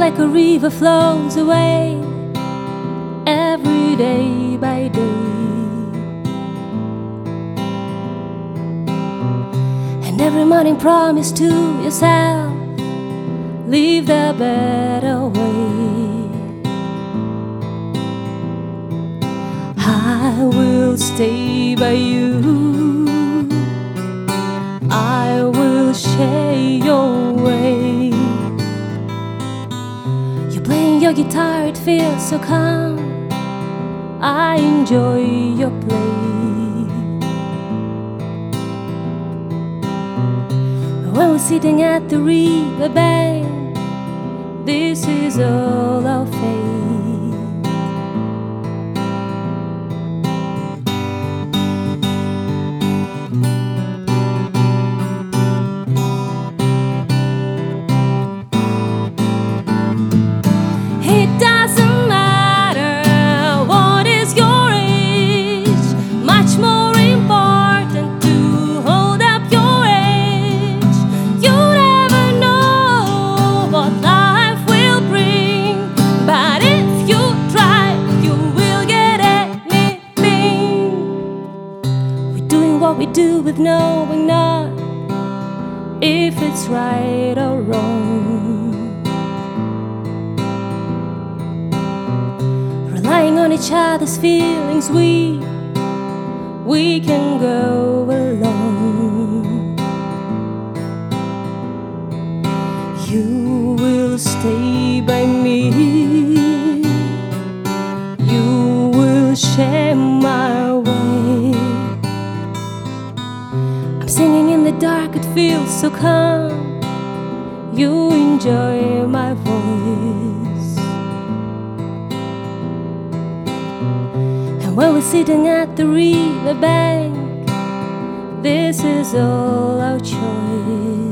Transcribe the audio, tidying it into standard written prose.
like a river flows away every day by day. And every morning promise to yourself, live the better way. I will stay by you, I will share your way. You're playing your guitar, it feels so calm, I enjoy your play. When we're sitting at the riverbank, this is all our fate. It doesn't matter what is your age, much more important to hold up your age. You never know what life will bring, but if you try, you will get anything. We're doing what we do with knowing not if it's right or wrong. Relying on each other's feelings, we can go along. You will stay by me, you will share my way. I'm singing in the dark, it feels so calm, you enjoy my voice. And when we're sitting at the riverbank, this is all our choice.